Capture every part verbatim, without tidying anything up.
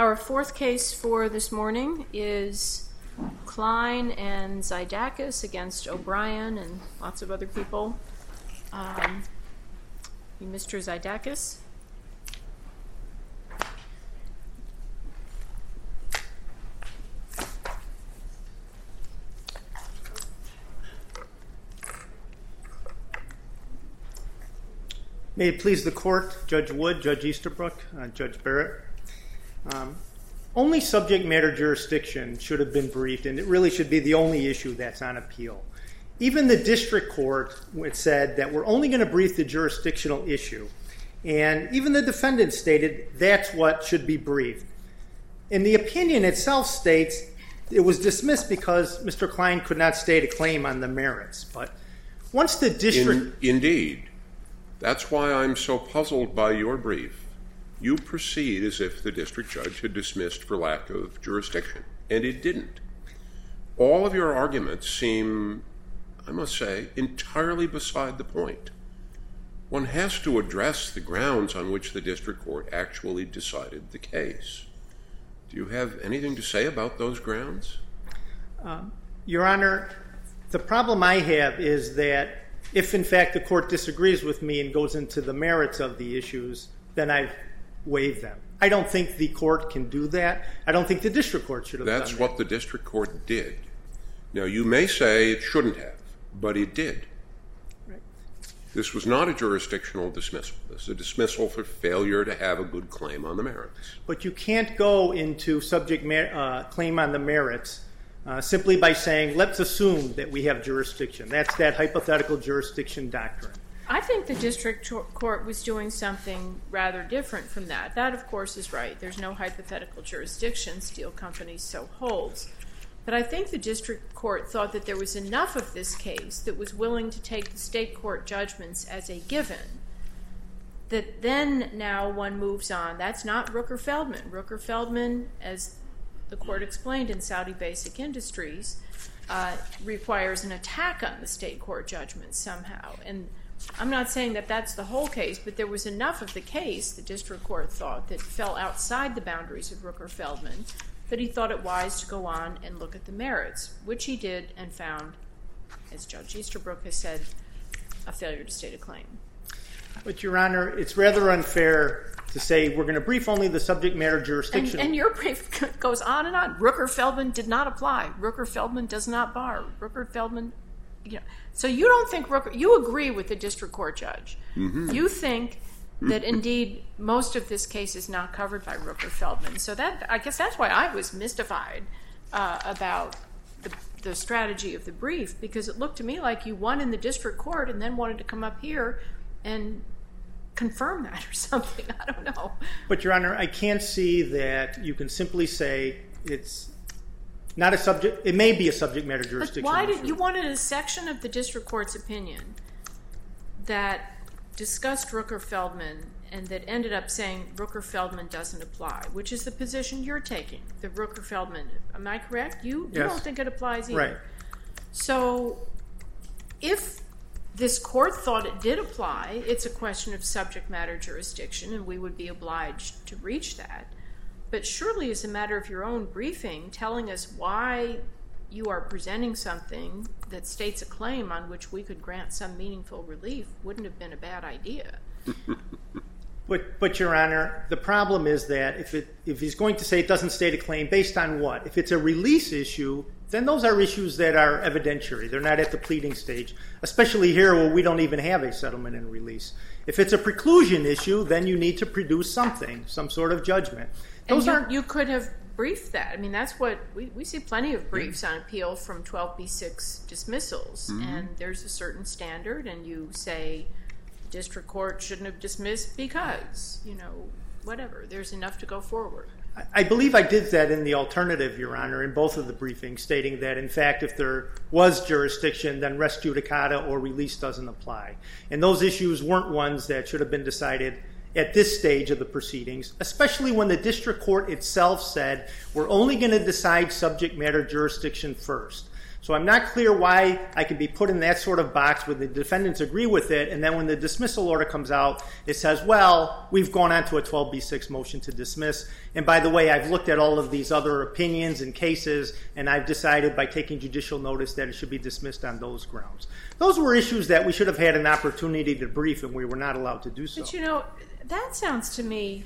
Our fourth case for this morning is Klein and Zydackis against O'Brien and lots of other people. Um, Mister Zydackis. May it please the court, Judge Wood, Judge Easterbrook, uh, Judge Barrett. Um, only subject matter jurisdiction should have been briefed, and it really should be the only issue that's on appeal. Even the district court said that we're only going to brief the jurisdictional issue, and even the defendant stated that's what should be briefed. And the opinion itself states it was dismissed because Mister Klein could not state a claim on the merits. But once the district... In, indeed. That's why I'm so puzzled by your brief. You proceed as if the district judge had dismissed for lack of jurisdiction, and it didn't. All of your arguments seem, I must say, entirely beside the point. One has to address the grounds on which the district court actually decided the case. Do you have anything to say about those grounds? Um, Your Honor, the problem I have is that if, in fact, the court disagrees with me and goes into the merits of the issues, then I've waived them. I don't think the court can do that. I don't think the district court should have done that. That's what the district court did. Now, you may say it shouldn't have, but it did. Right. This was not a jurisdictional dismissal. This is a dismissal for failure to have a good claim on the merits. But you can't go into subject mer- uh, claim on the merits uh, simply by saying, let's assume that we have jurisdiction. That's that hypothetical jurisdiction doctrine. I think the district court was doing something rather different from that. That, of course, is right. There's no hypothetical jurisdiction. Steel Company so holds. But I think the district court thought that there was enough of this case that was willing to take the state court judgments as a given, that then now one moves on. That's not Rooker-Feldman. Rooker-Feldman, as the court explained in Saudi Basic Industries, uh, requires an attack on the state court judgments somehow. And I'm not saying that that's the whole case, but there was enough of the case, the district court thought, that fell outside the boundaries of Rooker-Feldman that he thought it wise to go on and look at the merits, which he did and found, as Judge Easterbrook has said, a failure to state a claim. But, Your Honor, it's rather unfair to say we're going to brief only the subject matter jurisdiction. And, and your brief goes on and on. Rooker-Feldman did not apply. Rooker-Feldman does not bar. Rooker-Feldman... You know, so you don't think Rooker, you agree with the district court judge. Mm-hmm. You think that indeed most of this case is not covered by Rooker-Feldman. So that, I guess that's why I was mystified uh, about the, the strategy of the brief, because it looked to me like you won in the district court and then wanted to come up here and confirm that or something. I don't know. But, Your Honor, I can't see that you can simply say it's not a subject. It may be a subject matter jurisdiction. But why did you wanted a section of the district court's opinion that discussed Rooker-Feldman and that ended up saying Rooker-Feldman doesn't apply, which is the position you're taking, the Rooker-Feldman. Am I correct? You, you yes. don't think it applies either. Right. So if this court thought it did apply, it's a question of subject matter jurisdiction, and we would be obliged to reach that. But surely as a matter of your own briefing, telling us why you are presenting something that states a claim on which we could grant some meaningful relief wouldn't have been a bad idea. But, but Your Honor, the problem is that if, it, if he's going to say it doesn't state a claim, based on what? If it's a release issue, then those are issues that are evidentiary. They're not at the pleading stage, especially here where we don't even have a settlement and release. If it's a preclusion issue, then you need to produce something, some sort of judgment. Those and you, aren't... you could have briefed that. I mean, that's what we, we see plenty of briefs on appeal from twelve B six dismissals, mm-hmm. and there's a certain standard, and you say the district court shouldn't have dismissed because, you know, whatever. There's enough to go forward. I believe I did that in the alternative, Your Honor, in both of the briefings, stating that, in fact, if there was jurisdiction, then res judicata or release doesn't apply. And those issues weren't ones that should have been decided at this stage of the proceedings, especially when the district court itself said, we're only going to decide subject matter jurisdiction first. So I'm not clear why I could be put in that sort of box where the defendants agree with it, and then when the dismissal order comes out, it says, well, we've gone on to a twelve B six motion to dismiss. And by the way, I've looked at all of these other opinions and cases, and I've decided by taking judicial notice that it should be dismissed on those grounds. Those were issues that we should have had an opportunity to brief, and we were not allowed to do so. But, you know, that sounds to me,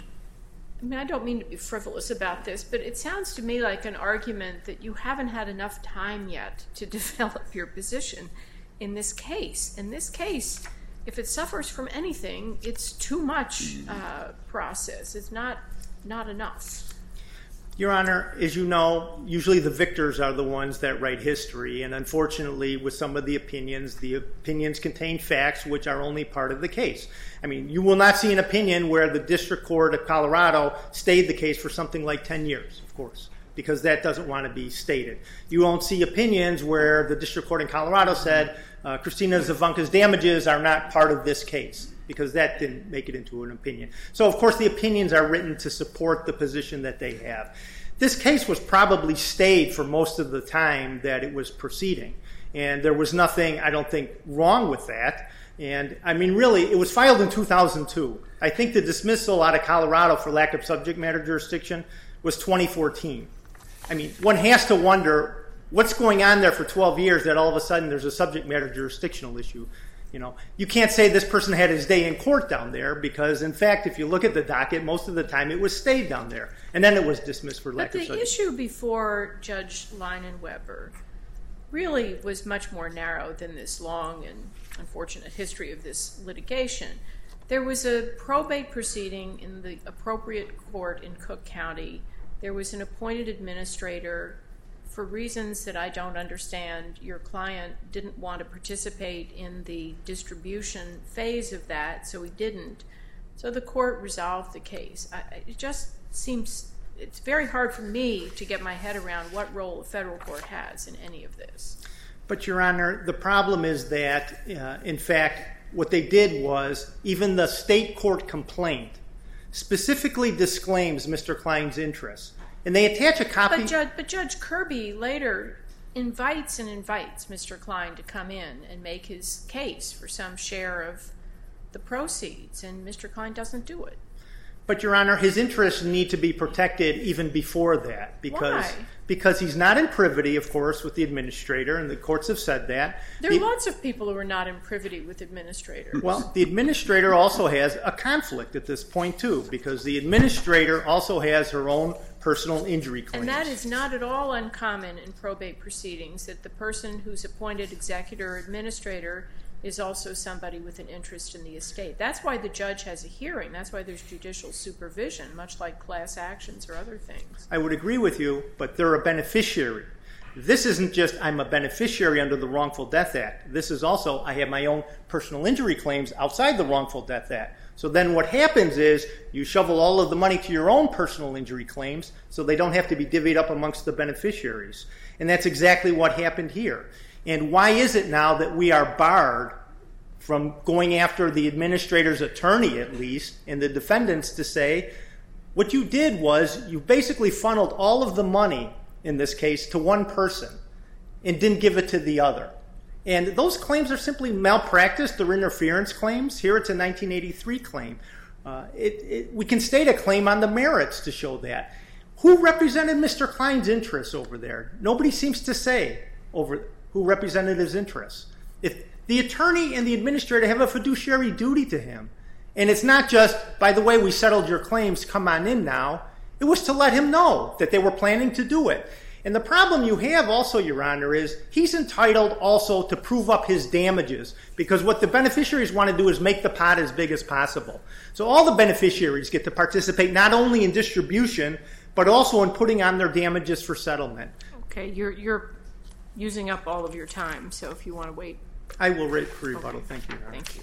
I mean, I don't mean to be frivolous about this, but it sounds to me like an argument that you haven't had enough time yet to develop your position in this case. In this case, if it suffers from anything, it's too much uh, process. It's not not enough. Your Honor, as you know, usually the victors are the ones that write history, and unfortunately, with some of the opinions, the opinions contain facts which are only part of the case. I mean, you will not see an opinion where the District Court of Colorado stayed the case for something like ten years, of course, because that doesn't want to be stated. You won't see opinions where the District Court in Colorado said uh, Christina Zavunka's damages are not part of this case, because that didn't make it into an opinion. So, of course, the opinions are written to support the position that they have. This case was probably stayed for most of the time that it was proceeding, and there was nothing, I don't think, wrong with that. And, I mean, really, it was filed in two thousand two. I think the dismissal out of Colorado for lack of subject matter jurisdiction was twenty fourteen. I mean, one has to wonder what's going on there for twelve years that all of a sudden there's a subject matter jurisdictional issue. You know, you can't say this person had his day in court down there because, in fact, if you look at the docket, most of the time it was stayed down there. And then it was dismissed for lack of subject. But the issue before Judge Leinenweber really was much more narrow than this long and unfortunate history of this litigation. There was a probate proceeding in the appropriate court in Cook County. There was an appointed administrator. For reasons that I don't understand, your client didn't want to participate in the distribution phase of that, so he didn't. So the court resolved the case. I, it just seems, it's very hard for me to get my head around what role a federal court has in any of this. But, Your Honor, the problem is that, uh, in fact, what they did was even the state court complaint specifically disclaims Mister Klein's interests. And they attach a copy. But Judge, but Judge Kirby later invites and invites Mister Klein to come in and make his case for some share of the proceeds, and Mister Klein doesn't do it. But, Your Honor, his interests need to be protected even before that. Because, Why? Because he's not in privity, of course, with the administrator, and the courts have said that. There are the, lots of people who are not in privity with administrators. Well, the administrator also has a conflict at this point, too, because the administrator also has her own personal injury claims. And that is not at all uncommon in probate proceedings, that the person who's appointed executor or administrator is also somebody with an interest in the estate. That's why the judge has a hearing. That's why there's judicial supervision, much like class actions or other things. I would agree with you, but they're a beneficiary. This isn't just I'm a beneficiary under the Wrongful Death Act. This is also I have my own personal injury claims outside the Wrongful Death Act. So then what happens is you shovel all of the money to your own personal injury claims so they don't have to be divvied up amongst the beneficiaries. And that's exactly what happened here. And why is it now that we are barred from going after the administrator's attorney, at least, and the defendants to say, what you did was you basically funneled all of the money, in this case, to one person and didn't give it to the other. And those claims are simply malpractice. They're interference claims. Here it's a nineteen eighty-three claim. Uh, it, it, we can state a claim on the merits to show that. Who represented Mister Klein's interests over there? Nobody seems to say over who represented his interests. If the attorney and the administrator have a fiduciary duty to him, and it's not just, by the way, we settled your claims, come on in now. It was to let him know that they were planning to do it. And the problem you have also, Your Honor, is he's entitled also to prove up his damages, because what the beneficiaries want to do is make the pot as big as possible. So all the beneficiaries get to participate not only in distribution, but also in putting on their damages for settlement. Okay, you're you're using up all of your time, so if you want to wait. I will wait for rebuttal. Okay. Thank you, Your Honor. Thank you.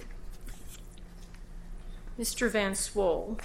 Mister Van Swoll.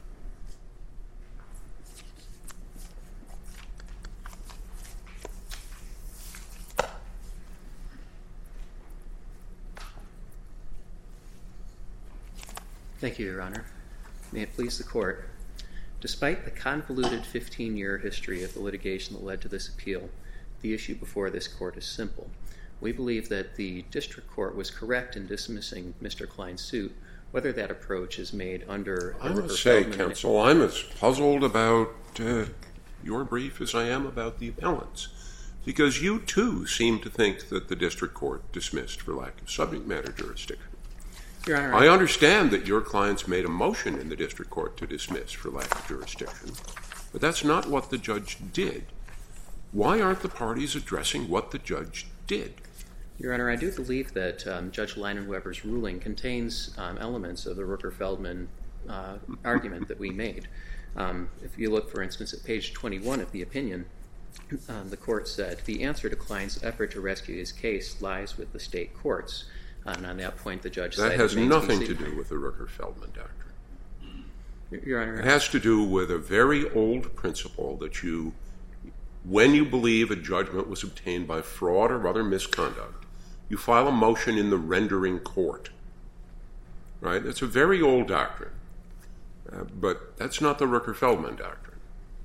Thank you, Your Honor. May it please the Court. Despite the convoluted fifteen-year history of the litigation that led to this appeal, the issue before this court is simple. We believe that the district court was correct in dismissing Mister Klein's suit, whether that approach is made under... I must say, counsel, I'm as puzzled about uh, your brief as I am about the appellant's, because you, too, seem to think that the district court dismissed for lack of subject matter jurisdiction. Your Honor, I understand that your clients made a motion in the district court to dismiss for lack of jurisdiction, but that's not what the judge did. Why aren't the parties addressing what the judge did? Your Honor, I do believe that um, Judge Leinenweber's ruling contains um, elements of the Rooker-Feldman uh, argument that we made. Um, if you look, for instance, at page twenty-one of the opinion, um, the court said, the answer to Klein's effort to rescue his case lies with the state courts. And on that point, the judge that cited... That has nothing Maine, to do with the Rooker-Feldman doctrine. Your Honor... It has to do with a very old principle that you, when you believe a judgment was obtained by fraud or other misconduct, you file a motion in the rendering court. Right? It's a very old doctrine. Uh, but that's not the Rooker-Feldman doctrine.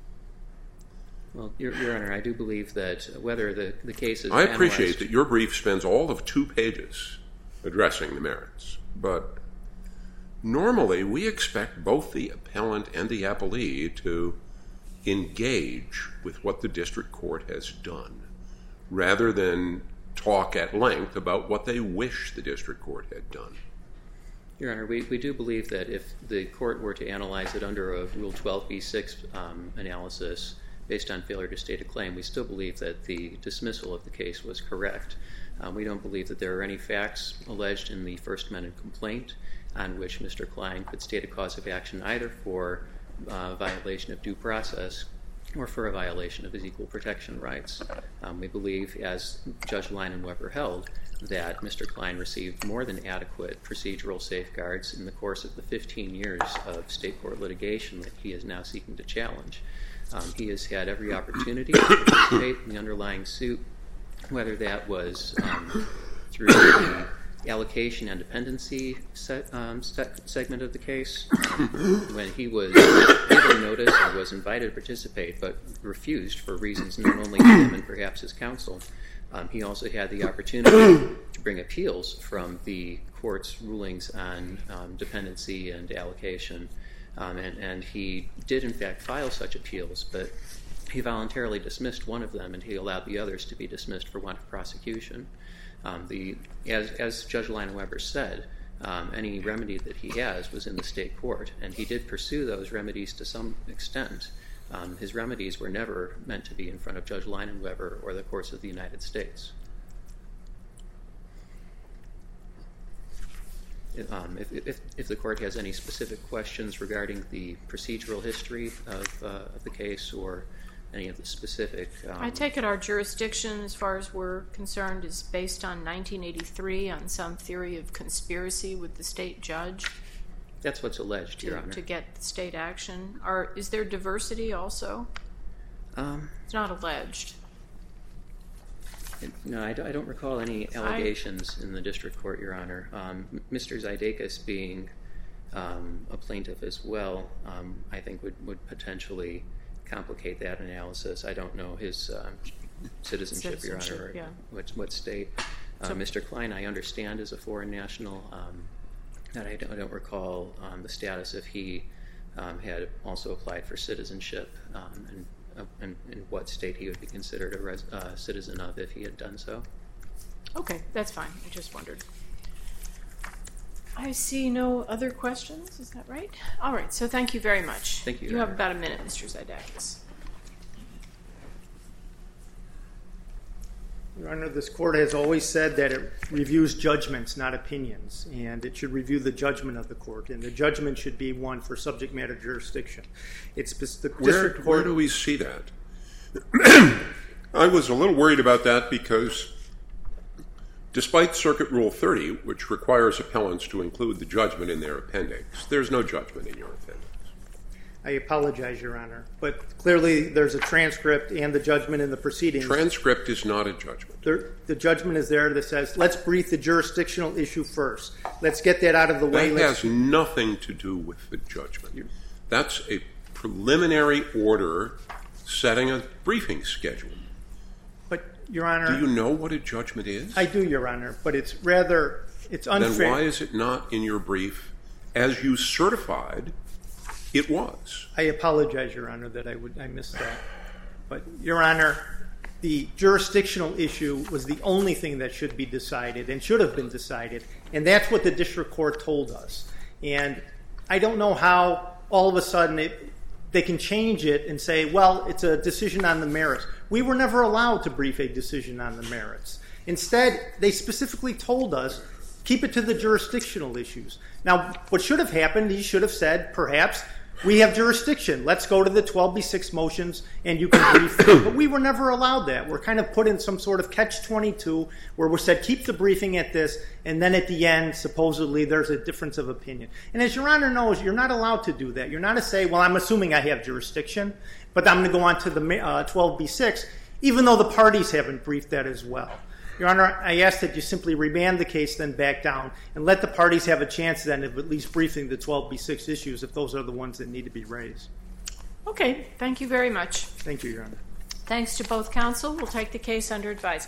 Well, Your, Your Honor, I do believe that whether the, the case is I appreciate analyzed... that your brief spends all of two pages addressing the merits, but normally we expect both the appellant and the appellee to engage with what the district court has done, rather than talk at length about what they wish the district court had done. Your Honor, we, we do believe that if the court were to analyze it under a Rule twelve b six um, analysis based on failure to state a claim, we still believe that the dismissal of the case was correct. Um, we don't believe that there are any facts alleged in the First Amendment complaint on which Mister Klein could state a cause of action either for uh, violation of due process or for a violation of his equal protection rights. Um, we believe, as Judge Leinenweber held, that Mister Klein received more than adequate procedural safeguards in the course of the fifteen years of state court litigation that he is now seeking to challenge. Um, he has had every opportunity to participate in the underlying suit, whether that was um, through the allocation and dependency set, um, set segment of the case, um, when he was given notice and was invited to participate but refused for reasons known only to him and perhaps his counsel. Um, he also had the opportunity to bring appeals from the court's rulings on um, dependency and allocation, um, and, and he did in fact file such appeals, but he voluntarily dismissed one of them and he allowed the others to be dismissed for want of prosecution. Um, the, as, as Judge Leinenweber said, um, any remedy that he has was in the state court, and he did pursue those remedies to some extent. Um, his remedies were never meant to be in front of Judge Leinenweber or the courts of the United States. Um, if, if, if the court has any specific questions regarding the procedural history of, uh, of the case or any of the specific... Um, I take it our jurisdiction, as far as we're concerned, is based on nineteen eighty-three on some theory of conspiracy with the state judge? That's what's alleged, to, Your Honor. To get the state action. Are, is there diversity also? Um, it's not alleged. It, no, I don't, I don't recall any allegations I, in the district court, Your Honor. Um, Mister Zydeikis being um, a plaintiff as well, um, I think would, would potentially complicate that analysis. I don't know his uh, citizenship, citizenship, Your Honor, yeah. what, what state. Uh, so, Mister Klein, I understand, is a foreign national. Um, and I don't, I don't recall um, the status if he um, had also applied for citizenship um, and, uh, and, and what state he would be considered a res- uh, citizen of if he had done so. Okay, that's fine. I just wondered. I see no other questions. Is that right? All right, so thank you very much. Thank you, You Your have Honor. about a minute, Mister Zydeikis. Your Honor, this court has always said that it reviews judgments, not opinions, and it should review the judgment of the court, and the judgment should be one for subject matter jurisdiction. It's the where, district court. Where do we see that? I was a little worried about that because despite Circuit Rule thirty, which requires appellants to include the judgment in their appendix, there's no judgment in your appendix. I apologize, Your Honor, but clearly there's a transcript and the judgment in the proceedings. Transcript is not a judgment. There, the judgment is there that says, let's brief the jurisdictional issue first. Let's get that out of the way. That let's has nothing to do with the judgment. That's a preliminary order setting a briefing schedule. But Your Honor. Do you know what a judgment is? I do, Your Honor, but it's rather, it's unfair. Then why is it not in your brief as you certified it was? I apologize, Your Honor, that I would I missed that. But, Your Honor, the jurisdictional issue was the only thing that should be decided and should have been decided, and that's what the district court told us. And I don't know how all of a sudden it, they can change it and say, well, it's a decision on the merits. We were never allowed to brief a decision on the merits. Instead, they specifically told us, keep it to the jurisdictional issues. Now, what should have happened, he should have said, perhaps, we have jurisdiction. Let's go to the twelve B six motions and you can brief them. But we were never allowed that. We're kind of put in some sort of catch twenty-two where we're said, keep the briefing at this, and then at the end, supposedly, there's a difference of opinion. And as Your Honor knows, you're not allowed to do that. You're not to say, well, I'm assuming I have jurisdiction, but I'm going to go on to the uh, twelve B six, even though the parties haven't briefed that as well. Your Honor, I ask that you simply remand the case, then back down, and let the parties have a chance then of at least briefing the twelve B six issues if those are the ones that need to be raised. Okay, thank you very much. Thank you, Your Honor. Thanks to both counsel. We'll take the case under advisement.